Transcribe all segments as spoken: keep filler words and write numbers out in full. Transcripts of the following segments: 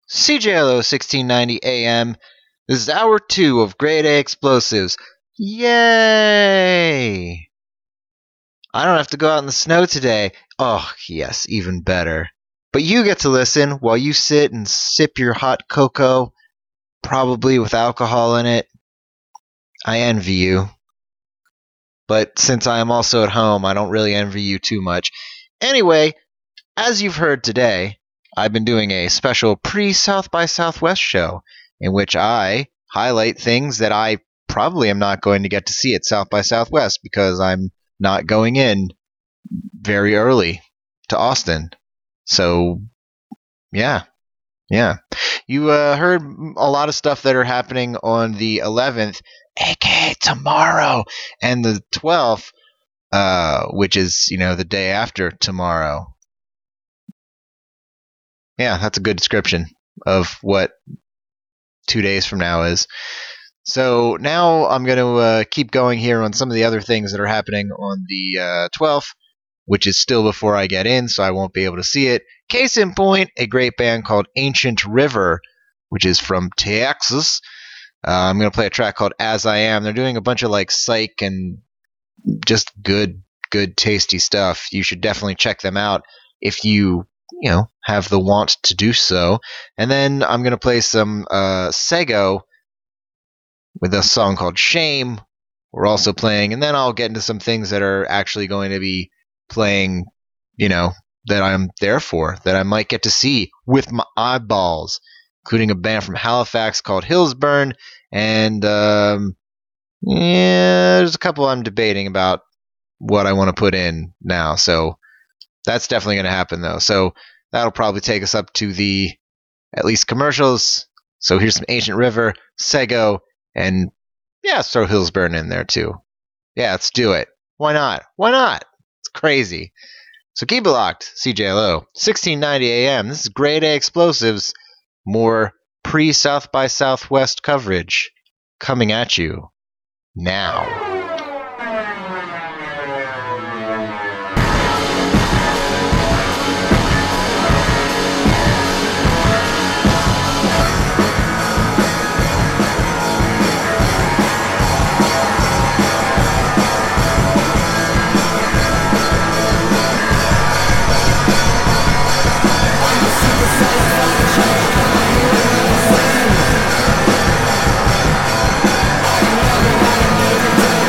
C J L O sixteen ninety A M. This is hour two of Grade A Explosives. Yay! I don't have to go out in the snow today. Oh, yes, even better. But you get to listen while you sit and sip your hot cocoa, probably with alcohol in it. I envy you. But since I am also at home, I don't really envy you too much. Anyway, as you've heard today, I've been doing a special pre-South by Southwest show in which I highlight things that I probably am not going to get to see at South by Southwest because I'm not going in very early to Austin. So, yeah. Yeah. You uh, heard a lot of stuff that are happening on the eleventh, aka tomorrow, and the twelfth, uh, which is, you know, the day after tomorrow. Yeah, that's a good description of what two days from now is. So now I'm going to uh, keep going here on some of the other things that are happening on the uh, twelfth, which is still before I get in, so I won't be able to see it. Case in point, a great band called Ancient River, which is from Texas. Uh, I'm going to play a track called As I Am. They're doing a bunch of like psych and just good, good, tasty stuff. You should definitely check them out if you, you know, have the want to do so. And then I'm going to play some uh, Sego with a song called Shame. We're also playing, and then I'll get into some things that are actually going to be playing, you know, that I'm there for, that I might get to see with my eyeballs, including a band from Halifax called Hillsburn, and um, yeah, there's a couple I'm debating about what I want to put in now, so that's definitely going to happen, though. So that'll probably take us up to the, at least, commercials. So here's some Ancient River, Sego, and yeah, let's throw Hillsburn in there, too. Yeah, let's do it. Why not? Why not? It's crazy. So keep it locked, C J L O, sixteen ninety A M. This is Grade A Explosives. More pre-South by Southwest coverage coming at you now. I'm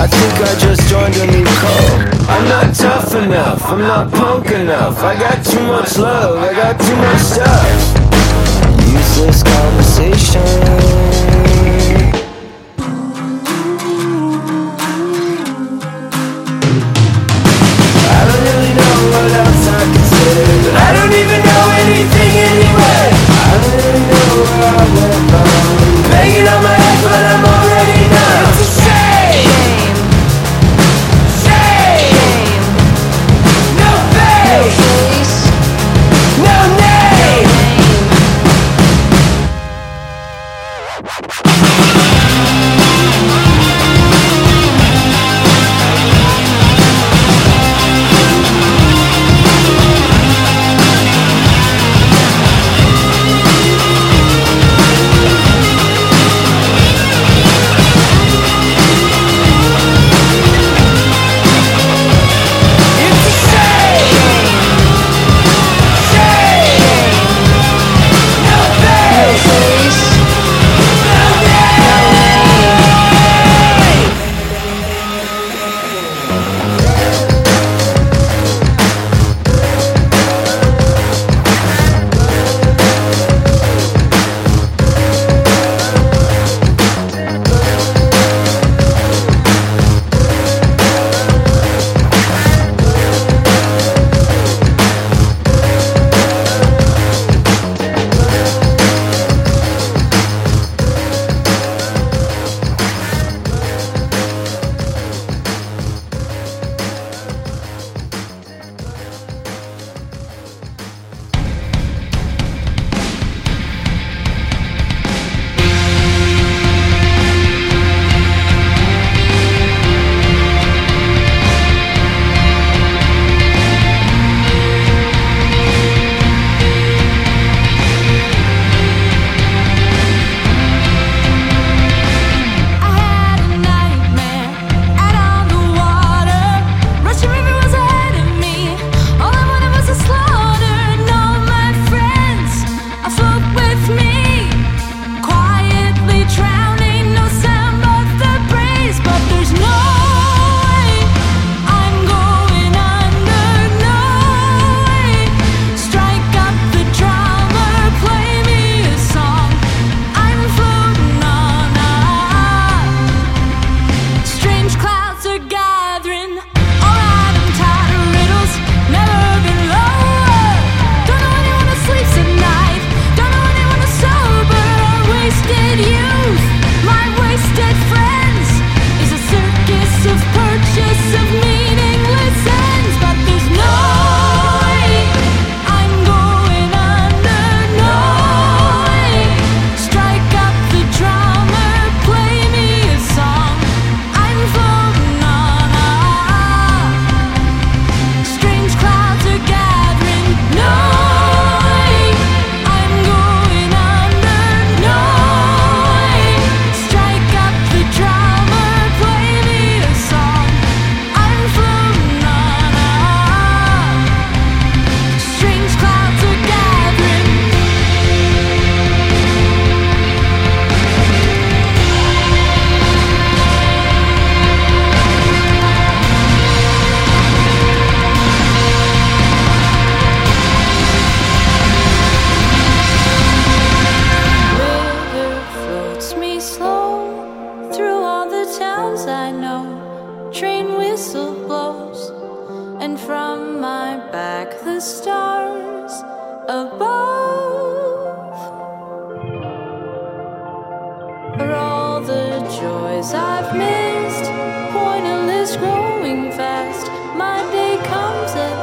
think I just joined a new cult. I'm not tough enough, I'm not punk enough. I got too much love, I got too much stuff. Useless conversation. What else I consider, but I don't even know anything anyway. I don't really know where I went wrong. Banging on my head, but I'm already numb. It's a shame. Shame. No face. No name. I've missed, pointless growing fast. My day comes at